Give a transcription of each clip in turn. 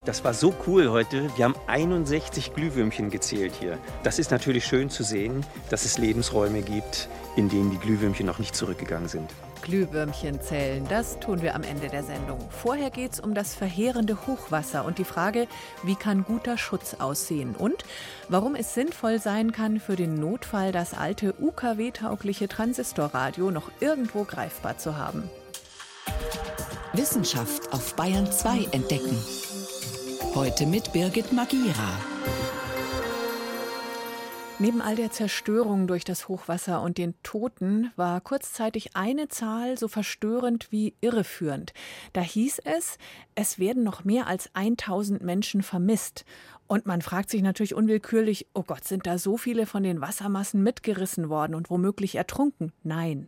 Das war so cool heute. Wir haben 61 Glühwürmchen gezählt hier. Das ist natürlich schön zu sehen, dass es Lebensräume gibt, in denen die Glühwürmchen noch nicht zurückgegangen sind. Glühwürmchen zählen, das tun wir am Ende der Sendung. Vorher geht's um das verheerende Hochwasser und die Frage, wie kann guter Schutz aussehen und warum es sinnvoll sein kann, für den Notfall das alte UKW-taugliche Transistorradio noch irgendwo greifbar zu haben. Wissenschaft auf Bayern 2 entdecken. Heute mit Birgit Magira. Neben all der Zerstörung durch das Hochwasser und den Toten war kurzzeitig eine Zahl so verstörend wie irreführend. Da hieß es, es werden noch mehr als 1000 Menschen vermisst. Und man fragt sich natürlich unwillkürlich, oh Gott, sind da so viele von den Wassermassen mitgerissen worden und womöglich ertrunken? Nein.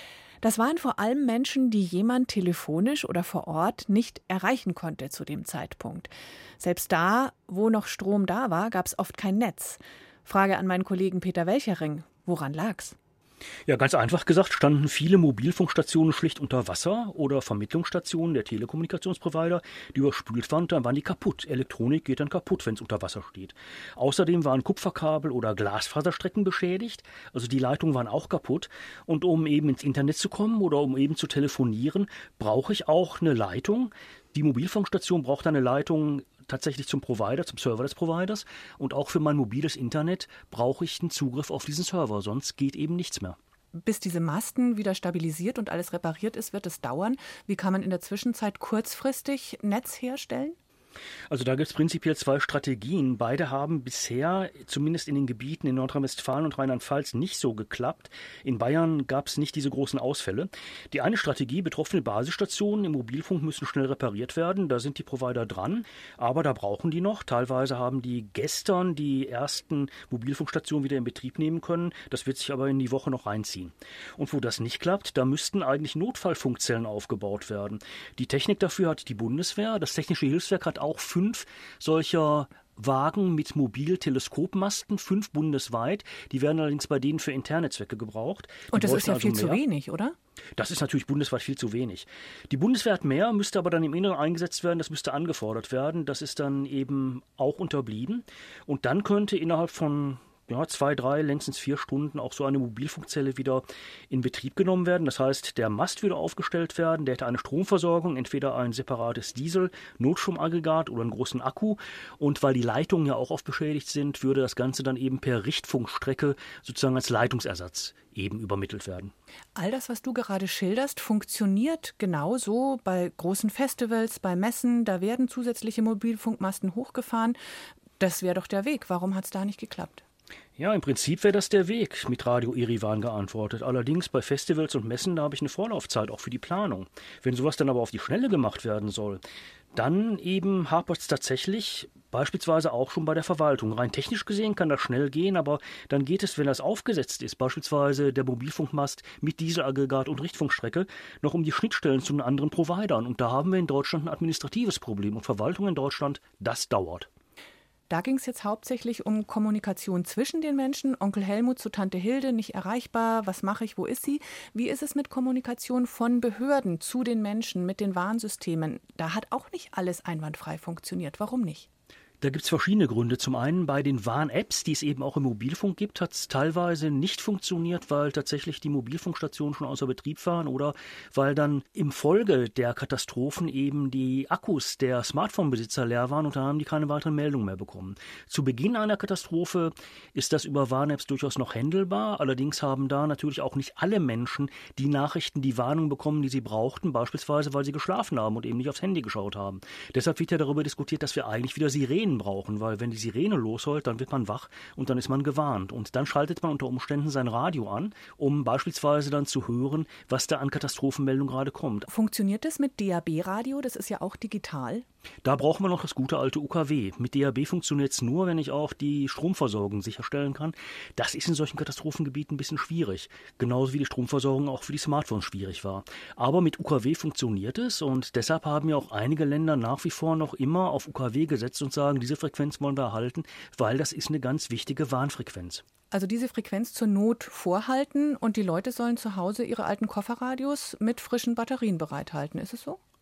Das waren vor allem Menschen, die jemand telefonisch oder vor Ort nicht erreichen konnte zu dem Zeitpunkt. Selbst da, wo noch Strom da war, gab es oft kein Netz. Frage an meinen Kollegen Peter Welchering. Woran lag's? Ja, ganz einfach gesagt standen viele Mobilfunkstationen schlicht unter Wasser oder Vermittlungsstationen der Telekommunikationsprovider, die überspült waren, dann waren die kaputt. Elektronik geht dann kaputt, wenn es unter Wasser steht. Außerdem waren Kupferkabel oder Glasfaserstrecken beschädigt, also die Leitungen waren auch kaputt. Und um eben ins Internet zu kommen oder um eben zu telefonieren, brauche ich auch eine Leitung. Die Mobilfunkstation braucht eine Leitung tatsächlich zum Provider, zum Server des Providers. Und auch für mein mobiles Internet brauche ich einen Zugriff auf diesen Server, sonst geht eben nichts mehr. Bis diese Masten wieder stabilisiert und alles repariert ist, wird es dauern. Wie kann man in der Zwischenzeit kurzfristig Netz herstellen? Also da gibt es prinzipiell zwei Strategien. Beide haben bisher, zumindest in den Gebieten in Nordrhein-Westfalen und Rheinland-Pfalz, nicht so geklappt. In Bayern gab es nicht diese großen Ausfälle. Die eine Strategie, betroffene Basisstationen im Mobilfunk müssen schnell repariert werden. Da sind die Provider dran, aber da brauchen die noch. Teilweise haben die gestern die ersten Mobilfunkstationen wieder in Betrieb nehmen können. Das wird sich aber in die Woche noch reinziehen. Und wo das nicht klappt, da müssten eigentlich Notfallfunkzellen aufgebaut werden. Die Technik dafür hat die Bundeswehr. Das Technische Hilfswerk hat auch 5 solcher Wagen mit Mobilteleskopmasten, 5 bundesweit. Die werden allerdings bei denen für interne Zwecke gebraucht. Und das ist ja viel zu wenig, oder? Das ist natürlich bundesweit viel zu wenig. Die Bundeswehr hat mehr, müsste aber dann im Inneren eingesetzt werden, das müsste angefordert werden. Das ist dann eben auch unterblieben. Und dann könnte innerhalb von 2, 3, längstens 4 Stunden auch so eine Mobilfunkzelle wieder in Betrieb genommen werden. Das heißt, der Mast würde aufgestellt werden, der hätte eine Stromversorgung, entweder ein separates Diesel-Notstromaggregat oder einen großen Akku. Und weil die Leitungen ja auch oft beschädigt sind, würde das Ganze dann eben per Richtfunkstrecke sozusagen als Leitungsersatz eben übermittelt werden. All das, was du gerade schilderst, funktioniert genauso bei großen Festivals, bei Messen. Da werden zusätzliche Mobilfunkmasten hochgefahren. Das wäre doch der Weg. Warum hat es da nicht geklappt? Ja, im Prinzip wäre das der Weg, mit Radio Erivan geantwortet. Allerdings bei Festivals und Messen, da habe ich eine Vorlaufzeit, auch für die Planung. Wenn sowas dann aber auf die Schnelle gemacht werden soll, dann eben hapert es tatsächlich beispielsweise auch schon bei der Verwaltung. Rein technisch gesehen kann das schnell gehen, aber dann geht es, wenn das aufgesetzt ist, beispielsweise der Mobilfunkmast mit Dieselaggregat und Richtfunkstrecke, noch um die Schnittstellen zu den anderen Providern. Und da haben wir in Deutschland ein administratives Problem. Und Verwaltung in Deutschland, das dauert. Da ging es jetzt hauptsächlich um Kommunikation zwischen den Menschen. Onkel Helmut zu Tante Hilde, nicht erreichbar. Was mache ich, wo ist sie? Wie ist es mit Kommunikation von Behörden zu den Menschen, mit den Warnsystemen? Da hat auch nicht alles einwandfrei funktioniert. Warum nicht? Da gibt es verschiedene Gründe. Zum einen bei den Warn-Apps, die es eben auch im Mobilfunk gibt, hat es teilweise nicht funktioniert, weil tatsächlich die Mobilfunkstationen schon außer Betrieb waren oder weil dann im Folge der Katastrophen eben die Akkus der Smartphone-Besitzer leer waren und dann haben die keine weiteren Meldungen mehr bekommen. Zu Beginn einer Katastrophe ist das über Warn-Apps durchaus noch händelbar. Allerdings haben da natürlich auch nicht alle Menschen die Nachrichten, die Warnung bekommen, die sie brauchten, beispielsweise weil sie geschlafen haben und eben nicht aufs Handy geschaut haben. Deshalb wird ja darüber diskutiert, dass wir eigentlich wieder Sirenen brauchen, weil wenn die Sirene losheult, dann wird man wach und dann ist man gewarnt. Und dann schaltet man unter Umständen sein Radio an, um beispielsweise dann zu hören, was da an Katastrophenmeldung gerade kommt. Funktioniert das mit DAB-Radio? Das ist ja auch digital. Da braucht man noch das gute alte UKW. Mit DAB funktioniert es nur, wenn ich auch die Stromversorgung sicherstellen kann. Das ist in solchen Katastrophengebieten ein bisschen schwierig. Genauso wie die Stromversorgung auch für die Smartphones schwierig war. Aber mit UKW funktioniert es und deshalb haben ja auch einige Länder nach wie vor noch immer auf UKW gesetzt und sagen, diese Frequenz wollen wir erhalten, weil das ist eine ganz wichtige Warnfrequenz. Also diese Frequenz zur Not vorhalten und die Leute sollen zu Hause ihre alten Kofferradios mit frischen Batterien bereithalten. Ist es so?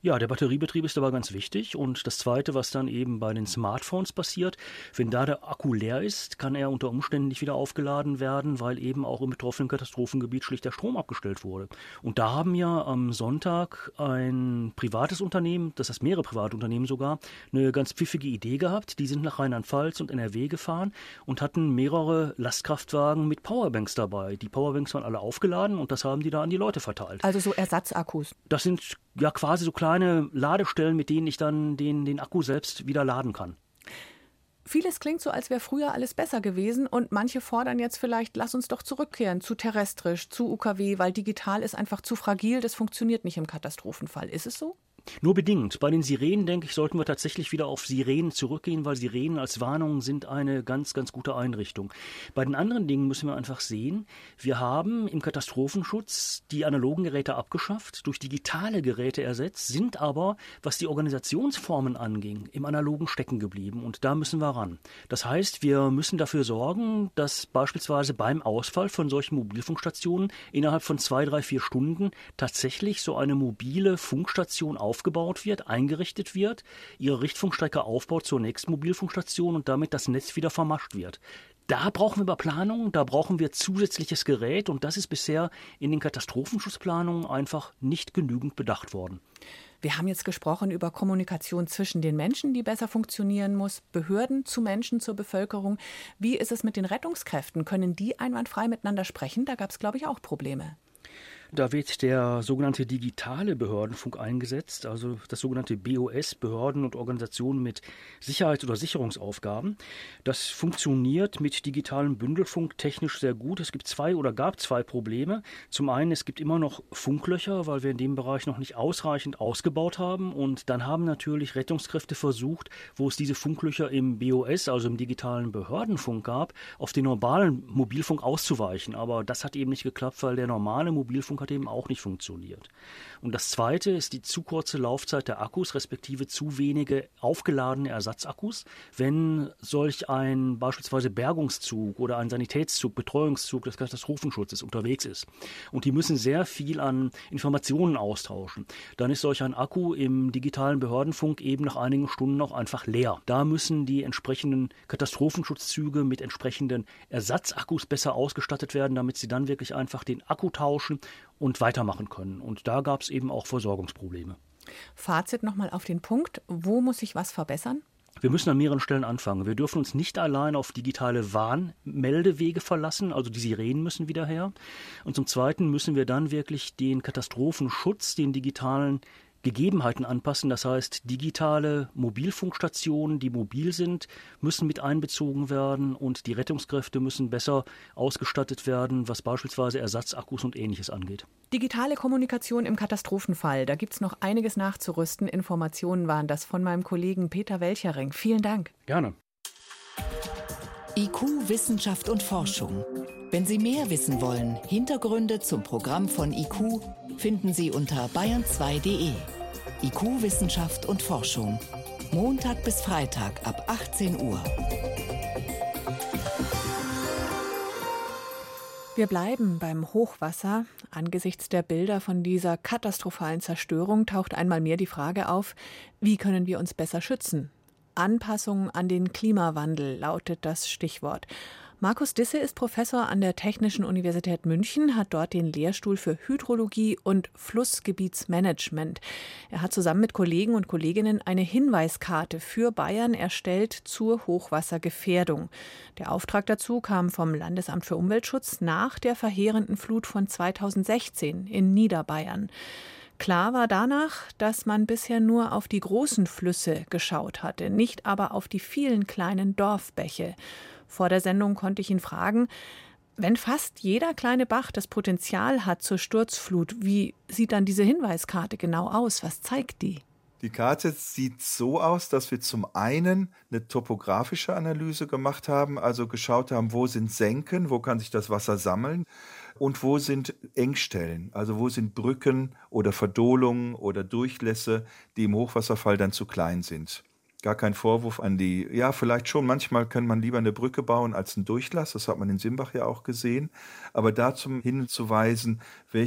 Ja, der Batteriebetrieb ist dabei ganz wichtig. Und das Zweite, was dann eben bei den Smartphones passiert, wenn da der Akku leer ist, kann er unter Umständen nicht wieder aufgeladen werden, weil eben auch im betroffenen Katastrophengebiet schlicht der Strom abgestellt wurde. Und da haben ja am Sonntag ein privates Unternehmen, das heißt mehrere private Unternehmen sogar, eine ganz pfiffige Idee gehabt. Die sind nach Rheinland-Pfalz und NRW gefahren und hatten mehrere Lastkraftwagen mit Powerbanks dabei. Die Powerbanks waren alle aufgeladen und das haben die da an die Leute verteilt. Also so Ersatzakkus? Das sind ja quasi so kleine Ladestellen, mit denen ich dann den Akku selbst wieder laden kann. Vieles klingt so, als wäre früher alles besser gewesen und manche fordern jetzt vielleicht, lass uns doch zurückkehren zu terrestrisch, zu UKW, weil digital ist einfach zu fragil, das funktioniert nicht im Katastrophenfall. Ist es so? Nur bedingt. Bei den Sirenen, denke ich, sollten wir tatsächlich wieder auf Sirenen zurückgehen, weil Sirenen als Warnung sind eine ganz, ganz gute Einrichtung. Bei den anderen Dingen müssen wir einfach sehen, wir haben im Katastrophenschutz die analogen Geräte abgeschafft, durch digitale Geräte ersetzt, sind aber, was die Organisationsformen anging, im Analogen stecken geblieben und da müssen wir ran. Das heißt, wir müssen dafür sorgen, dass beispielsweise beim Ausfall von solchen Mobilfunkstationen innerhalb von 2, 3, 4 Stunden tatsächlich so eine mobile Funkstation aufgebaut wird, eingerichtet wird, ihre Richtfunkstrecke aufbaut zur nächsten Mobilfunkstation und damit das Netz wieder vermascht wird. Da brauchen wir aber Planung, da brauchen wir zusätzliches Gerät und das ist bisher in den Katastrophenschutzplanungen einfach nicht genügend bedacht worden. Wir haben jetzt gesprochen über Kommunikation zwischen den Menschen, die besser funktionieren muss, Behörden zu Menschen, zur Bevölkerung. Wie ist es mit den Rettungskräften? Können die einwandfrei miteinander sprechen? Da gab es, glaube ich, auch Probleme. Da wird der sogenannte digitale Behördenfunk eingesetzt, also das sogenannte BOS, Behörden und Organisationen mit Sicherheits- oder Sicherungsaufgaben. Das funktioniert mit digitalem Bündelfunk technisch sehr gut. Es gibt gab zwei Probleme. Zum einen, es gibt immer noch Funklöcher, weil wir in dem Bereich noch nicht ausreichend ausgebaut haben. Und dann haben natürlich Rettungskräfte versucht, wo es diese Funklöcher im BOS, also im digitalen Behördenfunk gab, auf den normalen Mobilfunk auszuweichen. Aber das hat eben nicht geklappt, weil der normale Mobilfunk hat eben auch nicht funktioniert. Und das Zweite ist die zu kurze Laufzeit der Akkus, respektive zu wenige aufgeladene Ersatzakkus. Wenn solch ein beispielsweise Bergungszug oder ein Sanitätszug, Betreuungszug des Katastrophenschutzes unterwegs ist und die müssen sehr viel an Informationen austauschen, dann ist solch ein Akku im digitalen Behördenfunk eben nach einigen Stunden auch einfach leer. Da müssen die entsprechenden Katastrophenschutzzüge mit entsprechenden Ersatzakkus besser ausgestattet werden, damit sie dann wirklich einfach den Akku tauschen und weitermachen können. Und da gab es eben auch Versorgungsprobleme. Fazit nochmal auf den Punkt, wo muss sich was verbessern? Wir müssen an mehreren Stellen anfangen. Wir dürfen uns nicht allein auf digitale Warnmeldewege verlassen, also die Sirenen müssen wieder her. Und zum Zweiten müssen wir dann wirklich den Katastrophenschutz, den digitalen Gegebenheiten anpassen. Das heißt, digitale Mobilfunkstationen, die mobil sind, müssen mit einbezogen werden und die Rettungskräfte müssen besser ausgestattet werden, was beispielsweise Ersatzakkus und Ähnliches angeht. Digitale Kommunikation im Katastrophenfall, da gibt es noch einiges nachzurüsten. Informationen waren das von meinem Kollegen Peter Welchering. Vielen Dank. Gerne. IQ, Wissenschaft und Forschung. Wenn Sie mehr wissen wollen, Hintergründe zum Programm von IQ finden Sie unter bayern2.de. IQ, Wissenschaft und Forschung. Montag bis Freitag ab 18 Uhr. Wir bleiben beim Hochwasser. Angesichts der Bilder von dieser katastrophalen Zerstörung taucht einmal mehr die Frage auf, wie können wir uns besser schützen? Anpassung an den Klimawandel lautet das Stichwort. Markus Disse ist Professor an der Technischen Universität München, hat dort den Lehrstuhl für Hydrologie und Flussgebietsmanagement. Er hat zusammen mit Kollegen und Kolleginnen eine Hinweiskarte für Bayern erstellt zur Hochwassergefährdung. Der Auftrag dazu kam vom Landesamt für Umweltschutz nach der verheerenden Flut von 2016 in Niederbayern. Klar war danach, dass man bisher nur auf die großen Flüsse geschaut hatte, nicht aber auf die vielen kleinen Dorfbäche. Vor der Sendung konnte ich ihn fragen, wenn fast jeder kleine Bach das Potenzial hat zur Sturzflut, wie sieht dann diese Hinweiskarte genau aus? Was zeigt die? Die Karte sieht so aus, dass wir zum einen eine topografische Analyse gemacht haben, also geschaut haben, wo sind Senken, wo kann sich das Wasser sammeln und wo sind Engstellen, also wo sind Brücken oder Verdohlungen oder Durchlässe, die im Hochwasserfall dann zu klein sind. Gar kein Vorwurf an die, ja vielleicht schon, manchmal kann man lieber eine Brücke bauen als einen Durchlass, das hat man in Simbach ja auch gesehen, aber dazu hinzuweisen, welche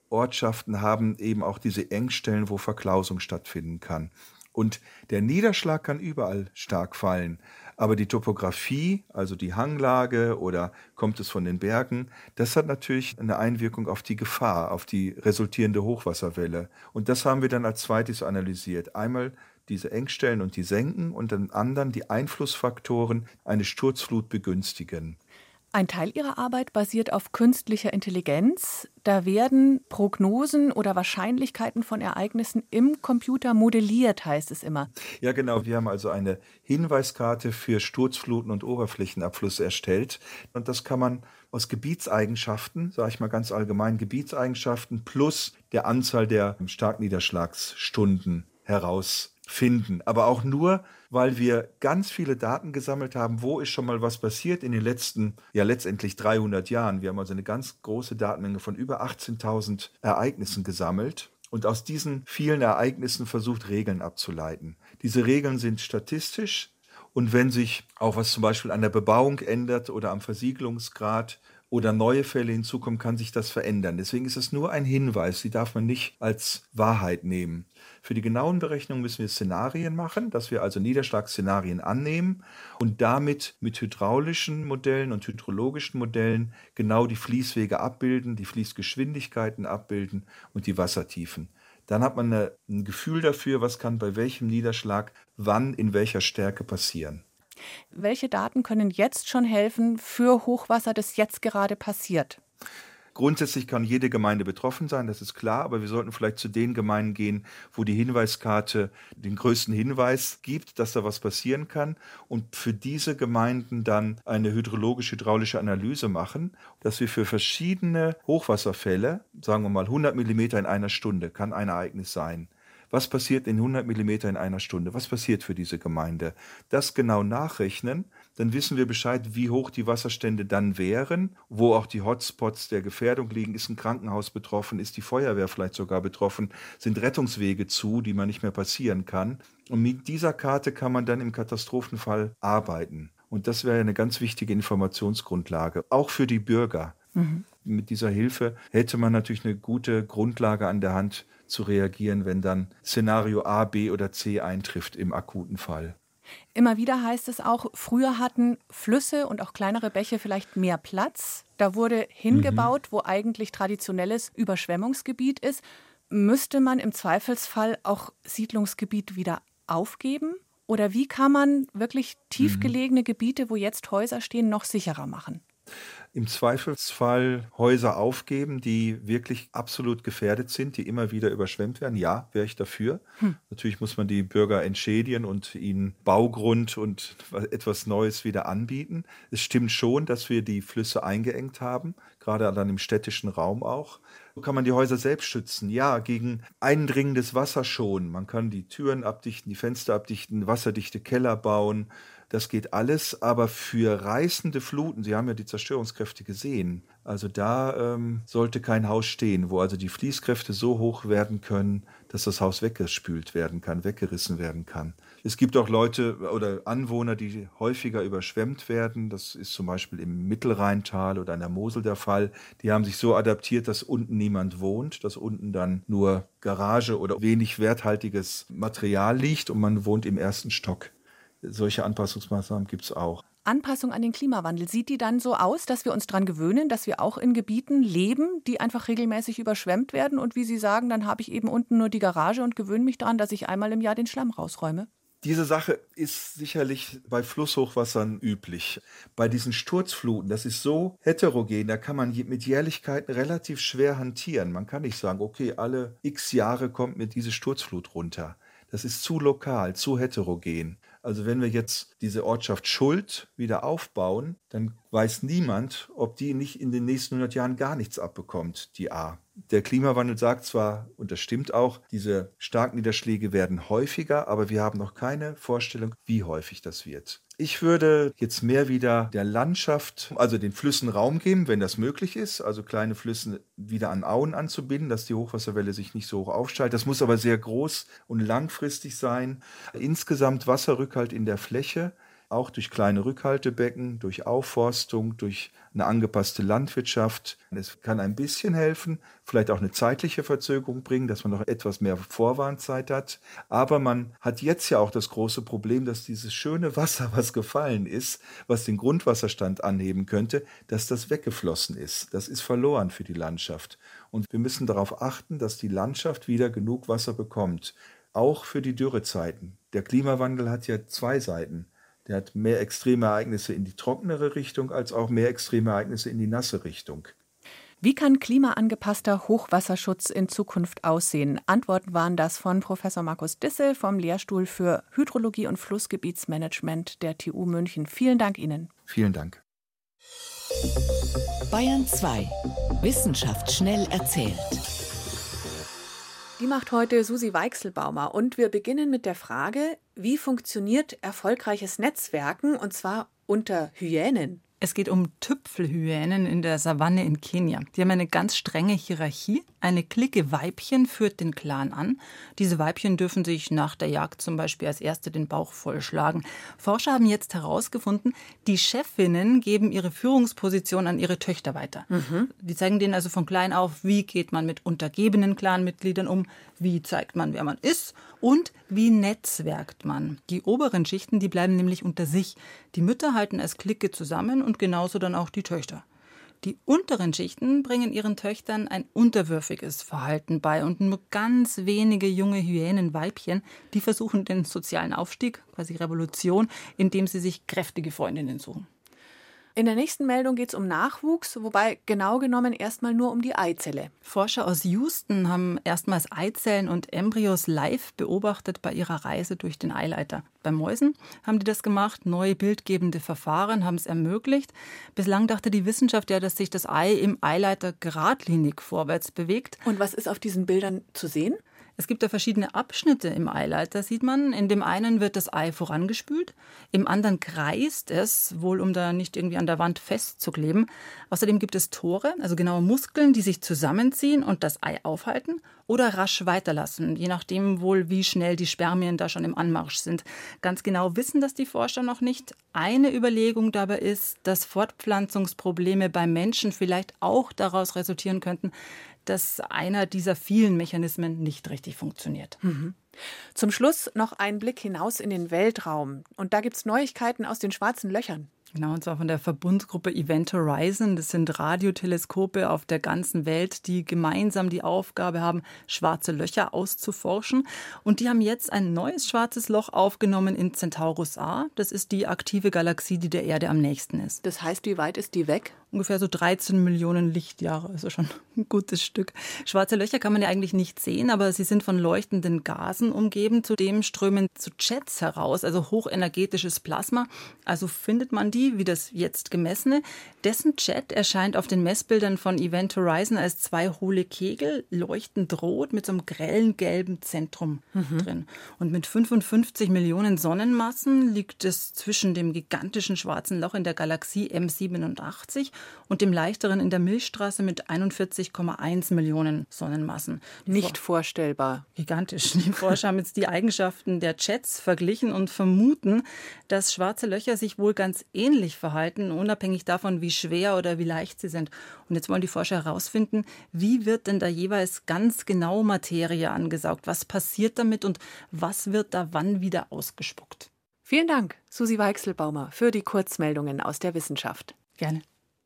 Ortschaften haben eben auch diese Engstellen, wo Verklausung stattfinden kann. Und der Niederschlag kann überall stark fallen. Aber die Topografie, also die Hanglage oder kommt es von den Bergen, das hat natürlich eine Einwirkung auf die Gefahr, auf die resultierende Hochwasserwelle. Und das haben wir dann als zweites analysiert. Einmal diese Engstellen und die Senken und dann anderen die Einflussfaktoren eine Sturzflut begünstigen. Ein Teil Ihrer Arbeit basiert auf künstlicher Intelligenz. Da werden Prognosen oder Wahrscheinlichkeiten von Ereignissen im Computer modelliert, heißt es immer. Ja, genau. Wir haben also eine Hinweiskarte für Sturzfluten und Oberflächenabfluss erstellt. Und das kann man aus Gebietseigenschaften, sage ich mal ganz allgemein, Gebietseigenschaften plus der Anzahl der Starkniederschlagsstunden herausfinden. Aber auch nur, weil wir ganz viele Daten gesammelt haben, wo ist schon mal was passiert in den letzten, letztendlich 300 Jahren. Wir haben also eine ganz große Datenmenge von über 18.000 Ereignissen gesammelt und aus diesen vielen Ereignissen versucht, Regeln abzuleiten. Diese Regeln sind statistisch und wenn sich auch was zum Beispiel an der Bebauung ändert oder am Versiegelungsgrad oder neue Fälle hinzukommen, kann sich das verändern. Deswegen ist es nur ein Hinweis, die darf man nicht als Wahrheit nehmen. Für die genauen Berechnungen müssen wir Szenarien machen, dass wir also Niederschlagsszenarien annehmen und damit mit hydraulischen Modellen und hydrologischen Modellen genau die Fließwege abbilden, die Fließgeschwindigkeiten abbilden und die Wassertiefen. Dann hat man ein Gefühl dafür, was kann bei welchem Niederschlag wann in welcher Stärke passieren. Welche Daten können jetzt schon helfen für Hochwasser, das jetzt gerade passiert? Grundsätzlich kann jede Gemeinde betroffen sein, das ist klar, aber wir sollten vielleicht zu den Gemeinden gehen, wo die Hinweiskarte den größten Hinweis gibt, dass da was passieren kann und für diese Gemeinden dann eine hydrologisch-hydraulische Analyse machen, dass wir für verschiedene Hochwasserfälle, sagen wir mal 100 Millimeter in einer Stunde, kann ein Ereignis sein. Was passiert in 100 Millimeter in einer Stunde? Was passiert für diese Gemeinde? Das genau nachrechnen, dann wissen wir Bescheid, wie hoch die Wasserstände dann wären, wo auch die Hotspots der Gefährdung liegen. Ist ein Krankenhaus betroffen? Ist die Feuerwehr vielleicht sogar betroffen? Sind Rettungswege zu, die man nicht mehr passieren kann? Und mit dieser Karte kann man dann im Katastrophenfall arbeiten. Und das wäre eine ganz wichtige Informationsgrundlage, auch für die Bürger. Mit dieser Hilfe hätte man natürlich eine gute Grundlage an der Hand, zu reagieren, wenn dann Szenario A, B oder C eintrifft im akuten Fall. Immer wieder heißt es auch, früher hatten Flüsse und auch kleinere Bäche vielleicht mehr Platz. Da wurde hingebaut, wo eigentlich traditionelles Überschwemmungsgebiet ist. Müsste man im Zweifelsfall auch Siedlungsgebiet wieder aufgeben? Oder wie kann man wirklich tiefgelegene Gebiete, wo jetzt Häuser stehen, noch sicherer machen? Im Zweifelsfall Häuser aufgeben, die wirklich absolut gefährdet sind, die immer wieder überschwemmt werden. Ja, wäre ich dafür. Natürlich muss man die Bürger entschädigen und ihnen Baugrund und etwas Neues wieder anbieten. Es stimmt schon, dass wir die Flüsse eingeengt haben, gerade dann im städtischen Raum auch. So kann man die Häuser selbst schützen. Ja, gegen eindringendes Wasser schon. Man kann die Türen abdichten, die Fenster abdichten, wasserdichte Keller bauen. Das geht alles, aber für reißende Fluten, Sie haben ja die Zerstörungskräfte gesehen, also da sollte kein Haus stehen, wo also die Fließkräfte so hoch werden können, dass das Haus weggespült werden kann, weggerissen werden kann. Es gibt auch Leute oder Anwohner, die häufiger überschwemmt werden. Das ist zum Beispiel im Mittelrheintal oder an der Mosel der Fall. Die haben sich so adaptiert, dass unten niemand wohnt, dass unten dann nur Garage oder wenig werthaltiges Material liegt und man wohnt im ersten Stock. Solche Anpassungsmaßnahmen gibt es auch. Anpassung an den Klimawandel, sieht die dann so aus, dass wir uns daran gewöhnen, dass wir auch in Gebieten leben, die einfach regelmäßig überschwemmt werden? Und wie Sie sagen, dann habe ich eben unten nur die Garage und gewöhne mich daran, dass ich einmal im Jahr den Schlamm rausräume? Diese Sache ist sicherlich bei Flusshochwassern üblich. Bei diesen Sturzfluten, das ist so heterogen, da kann man mit Jährlichkeiten relativ schwer hantieren. Man kann nicht sagen, okay, alle x Jahre kommt mir diese Sturzflut runter. Das ist zu lokal, zu heterogen. Also wenn wir jetzt diese Ortschaft Schuld wieder aufbauen, dann weiß niemand, ob die nicht in den nächsten 100 Jahren gar nichts abbekommt, die A. Der Klimawandel sagt zwar, und das stimmt auch, diese Starkniederschläge werden häufiger, aber wir haben noch keine Vorstellung, wie häufig das wird. Ich würde jetzt mehr wieder der Landschaft, also den Flüssen Raum geben, wenn das möglich ist, also kleine Flüsse wieder an Auen anzubinden, dass die Hochwasserwelle sich nicht so hoch aufsteigt. Das muss aber sehr groß und langfristig sein. Insgesamt Wasserrückhalt in der Fläche auch durch kleine Rückhaltebecken, durch Aufforstung, durch eine angepasste Landwirtschaft. Es kann ein bisschen helfen, vielleicht auch eine zeitliche Verzögerung bringen, dass man noch etwas mehr Vorwarnzeit hat. Aber man hat jetzt ja auch das große Problem, dass dieses schöne Wasser, was gefallen ist, was den Grundwasserstand anheben könnte, dass das weggeflossen ist. Das ist verloren für die Landschaft. Und wir müssen darauf achten, dass die Landschaft wieder genug Wasser bekommt. Auch für die Dürrezeiten. Der Klimawandel hat ja 2 Seiten. Der hat mehr extreme Ereignisse in die trockenere Richtung als auch mehr extreme Ereignisse in die nasse Richtung. Wie kann klimaangepasster Hochwasserschutz in Zukunft aussehen? Antworten waren das von Professor Markus Disse vom Lehrstuhl für Hydrologie und Flussgebietsmanagement der TU München. Vielen Dank Ihnen. Vielen Dank. Bayern 2. Wissenschaft schnell erzählt. Die macht heute Susi Weichselbaumer und wir beginnen mit der Frage, wie funktioniert erfolgreiches Netzwerken und zwar unter Hyänen? Es geht um Tüpfelhyänen in der Savanne in Kenia. Die haben eine ganz strenge Hierarchie. Eine Clique Weibchen führt den Clan an. Diese Weibchen dürfen sich nach der Jagd zum Beispiel als Erste den Bauch vollschlagen. Forscher haben jetzt herausgefunden, die Chefinnen geben ihre Führungsposition an ihre Töchter weiter. Die zeigen denen also von klein auf, wie geht man mit untergebenen Clanmitgliedern um, wie zeigt man, wer man ist und wie netzwerkt man. Die oberen Schichten, die bleiben nämlich unter sich. Die Mütter halten als Clique zusammen und genauso dann auch die Töchter. Die unteren Schichten bringen ihren Töchtern ein unterwürfiges Verhalten bei und nur ganz wenige junge Hyänenweibchen, die versuchen den sozialen Aufstieg, quasi Revolution, indem sie sich kräftige Freundinnen suchen. In der nächsten Meldung geht es um Nachwuchs, wobei genau genommen erstmal nur um die Eizelle. Forscher aus Houston haben erstmals Eizellen und Embryos live beobachtet bei ihrer Reise durch den Eileiter. Bei Mäusen haben die das gemacht, neue bildgebende Verfahren haben es ermöglicht. Bislang dachte die Wissenschaft ja, dass sich das Ei im Eileiter geradlinig vorwärts bewegt. Und was ist auf diesen Bildern zu sehen? Es gibt da verschiedene Abschnitte im Eileiter, sieht man. In dem einen wird das Ei vorangespült, im anderen kreist es, wohl um da nicht irgendwie an der Wand festzukleben. Außerdem gibt es Tore, also genaue Muskeln, die sich zusammenziehen und das Ei aufhalten oder rasch weiterlassen, je nachdem wohl, wie schnell die Spermien da schon im Anmarsch sind. Ganz genau wissen das die Forscher noch nicht. Eine Überlegung dabei ist, dass Fortpflanzungsprobleme beim Menschen vielleicht auch daraus resultieren könnten, dass einer dieser vielen Mechanismen nicht richtig funktioniert. Zum Schluss noch ein Blick hinaus in den Weltraum. Und da gibt es Neuigkeiten aus den schwarzen Löchern. Genau, und zwar von der Verbundgruppe Event Horizon. Das sind Radioteleskope auf der ganzen Welt, die gemeinsam die Aufgabe haben, schwarze Löcher auszuforschen. Und die haben jetzt ein neues schwarzes Loch aufgenommen in Centaurus A. Das ist die aktive Galaxie, die der Erde am nächsten ist. Das heißt, wie weit ist die weg? Ungefähr so 13 Millionen Lichtjahre, also schon ein gutes Stück. Schwarze Löcher kann man ja eigentlich nicht sehen, aber sie sind von leuchtenden Gasen umgeben. Zudem strömen so Jets heraus, also hochenergetisches Plasma. Also findet man die, wie das jetzt gemessene. Dessen Jet erscheint auf den Messbildern von Event Horizon als 2 hohle Kegel, leuchtend rot mit so einem grellen gelben Zentrum drin. Und mit 55 Millionen Sonnenmassen liegt es zwischen dem gigantischen schwarzen Loch in der Galaxie M87 und dem leichteren in der Milchstraße mit 41,1 Millionen Sonnenmassen. Nicht vorstellbar. Gigantisch. Die Forscher haben jetzt die Eigenschaften der Jets verglichen und vermuten, dass schwarze Löcher sich wohl ganz ähnlich verhalten, unabhängig davon, wie schwer oder wie leicht sie sind. Und jetzt wollen die Forscher herausfinden, wie wird denn da jeweils ganz genau Materie angesaugt? Was passiert damit und was wird da wann wieder ausgespuckt? Vielen Dank, Susi Weichselbaumer, für die Kurzmeldungen aus der Wissenschaft. Gerne.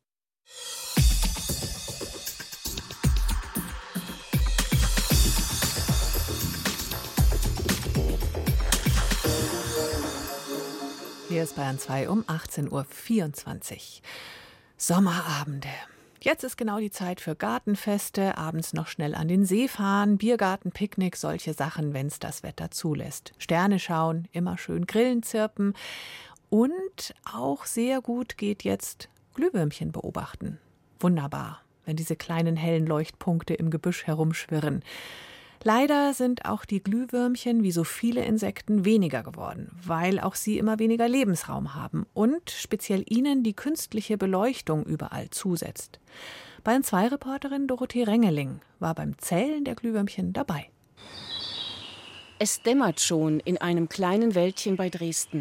Hier ist Bayern 2 um 18.24 Uhr. Sommerabende. Jetzt ist genau die Zeit für Gartenfeste, abends noch schnell an den See fahren, Biergarten, Picknick, solche Sachen, wenn es das Wetter zulässt. Sterne schauen, immer schön Grillen zirpen und auch sehr gut geht jetzt Glühwürmchen beobachten. Wunderbar, wenn diese kleinen hellen Leuchtpunkte im Gebüsch herumschwirren. Leider sind auch die Glühwürmchen, wie so viele Insekten, weniger geworden, weil auch sie immer weniger Lebensraum haben und speziell ihnen die künstliche Beleuchtung überall zusetzt. Bayern 2-Reporterin Dorothee Rengeling war beim Zählen der Glühwürmchen dabei. Es dämmert schon in einem kleinen Wäldchen bei Dresden.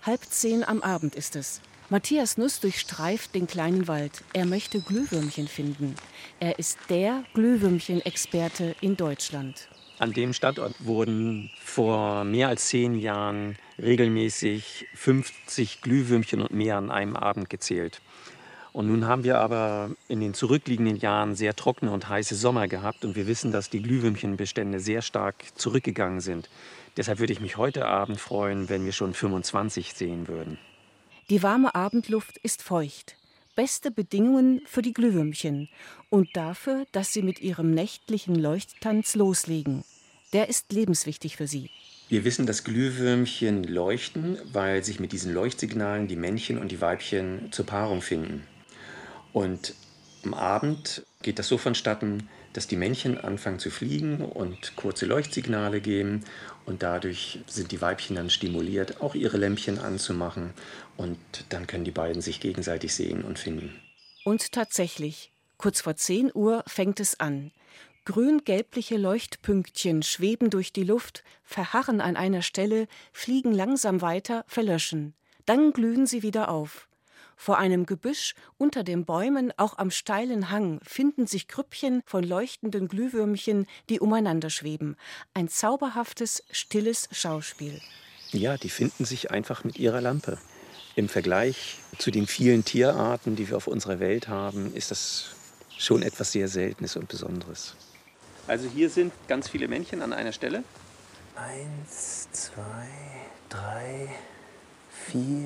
9:30 am Abend ist es. Matthias Nuss durchstreift den kleinen Wald. Er möchte Glühwürmchen finden. Er ist der Glühwürmchen-Experte in Deutschland. An dem Standort wurden vor mehr als 10 Jahren regelmäßig 50 Glühwürmchen und mehr an einem Abend gezählt. Und nun haben wir aber in den zurückliegenden Jahren sehr trockene und heiße Sommer gehabt. Und wir wissen, dass die Glühwürmchenbestände sehr stark zurückgegangen sind. Deshalb würde ich mich heute Abend freuen, wenn wir schon 25 sehen würden. Die warme Abendluft ist feucht. Beste Bedingungen für die Glühwürmchen und dafür, dass sie mit ihrem nächtlichen Leuchttanz loslegen. Der ist lebenswichtig für sie. Wir wissen, dass Glühwürmchen leuchten, weil sich mit diesen Leuchtsignalen die Männchen und die Weibchen zur Paarung finden. Und am Abend geht das so vonstatten, dass die Männchen anfangen zu fliegen und kurze Leuchtsignale geben. Und dadurch sind die Weibchen dann stimuliert, auch ihre Lämpchen anzumachen. Und dann können die beiden sich gegenseitig sehen und finden. Und tatsächlich, kurz vor 10 Uhr fängt es an. Grün-gelbliche Leuchtpünktchen schweben durch die Luft, verharren an einer Stelle, fliegen langsam weiter, verlöschen. Dann glühen sie wieder auf. Vor einem Gebüsch, unter den Bäumen, auch am steilen Hang, finden sich Grüppchen von leuchtenden Glühwürmchen, die umeinander schweben. Ein zauberhaftes, stilles Schauspiel. Ja, die finden sich einfach mit ihrer Lampe. Im Vergleich zu den vielen Tierarten, die wir auf unserer Welt haben, ist das schon etwas sehr Seltenes und Besonderes. Also hier sind ganz viele Männchen an einer Stelle. 1, 2, 3, 4,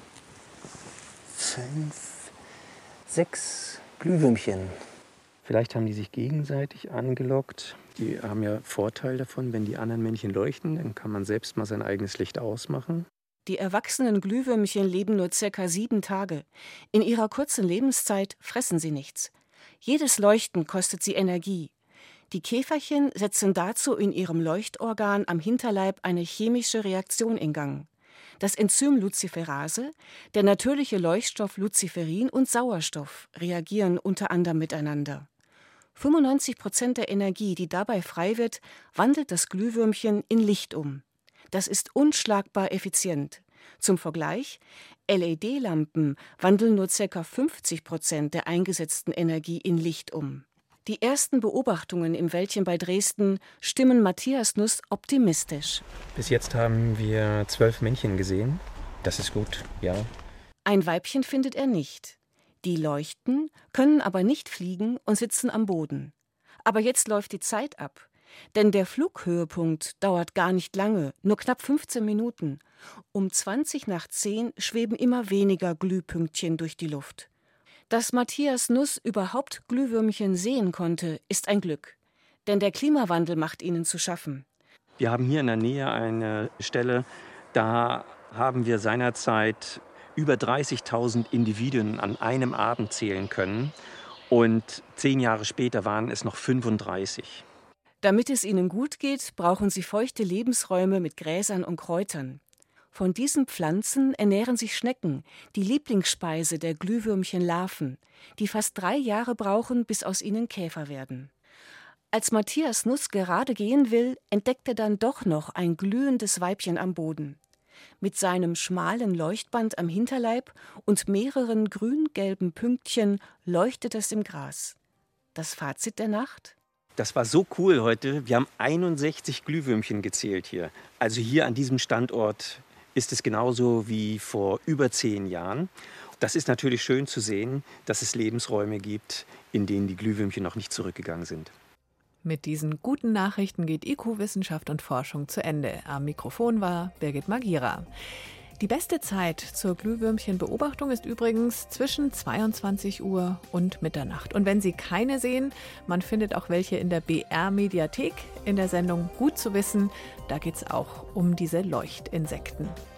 5, 6 Glühwürmchen. Vielleicht haben die sich gegenseitig angelockt. Die haben ja Vorteil davon, wenn die anderen Männchen leuchten, dann kann man selbst mal sein eigenes Licht ausmachen. Die erwachsenen Glühwürmchen leben nur ca. 7 Tage. In ihrer kurzen Lebenszeit fressen sie nichts. Jedes Leuchten kostet sie Energie. Die Käferchen setzen dazu in ihrem Leuchtorgan am Hinterleib eine chemische Reaktion in Gang. Das Enzym Luciferase, der natürliche Leuchtstoff Luciferin und Sauerstoff reagieren unter anderem miteinander. 95% der Energie, die dabei frei wird, wandelt das Glühwürmchen in Licht um. Das ist unschlagbar effizient. Zum Vergleich, LED-Lampen wandeln nur ca. 50% der eingesetzten Energie in Licht um. Die ersten Beobachtungen im Wäldchen bei Dresden stimmen Matthias Nuss optimistisch. Bis jetzt haben wir 12 Männchen gesehen. Das ist gut, ja. Ein Weibchen findet er nicht. Die leuchten, können aber nicht fliegen und sitzen am Boden. Aber jetzt läuft die Zeit ab. Denn der Flughöhepunkt dauert gar nicht lange, nur knapp 15 Minuten. Um 20:10 schweben immer weniger Glühpünktchen durch die Luft. Dass Matthias Nuss überhaupt Glühwürmchen sehen konnte, ist ein Glück. Denn der Klimawandel macht ihnen zu schaffen. Wir haben hier in der Nähe eine Stelle, da haben wir seinerzeit über 30.000 Individuen an einem Abend zählen können. Und 10 Jahre später waren es noch 35. Damit es ihnen gut geht, brauchen sie feuchte Lebensräume mit Gräsern und Kräutern. Von diesen Pflanzen ernähren sich Schnecken, die Lieblingsspeise der Glühwürmchenlarven, die fast 3 Jahre brauchen, bis aus ihnen Käfer werden. Als Matthias Nuss gerade gehen will, entdeckt er dann doch noch ein glühendes Weibchen am Boden. Mit seinem schmalen Leuchtband am Hinterleib und mehreren grün-gelben Pünktchen leuchtet es im Gras. Das Fazit der Nacht? Das war so cool heute. Wir haben 61 Glühwürmchen gezählt hier. Also hier an diesem Standort ist es genauso wie vor über 10 Jahren. Das ist natürlich schön zu sehen, dass es Lebensräume gibt, in denen die Glühwürmchen noch nicht zurückgegangen sind. Mit diesen guten Nachrichten geht IQ Wissenschaft und Forschung zu Ende. Am Mikrofon war Birgit Magira. Die beste Zeit zur Glühwürmchenbeobachtung ist übrigens zwischen 22 Uhr und Mitternacht. Und wenn Sie keine sehen, man findet auch welche in der BR-Mediathek in der Sendung Gut zu wissen. Da geht es auch um diese Leuchtinsekten.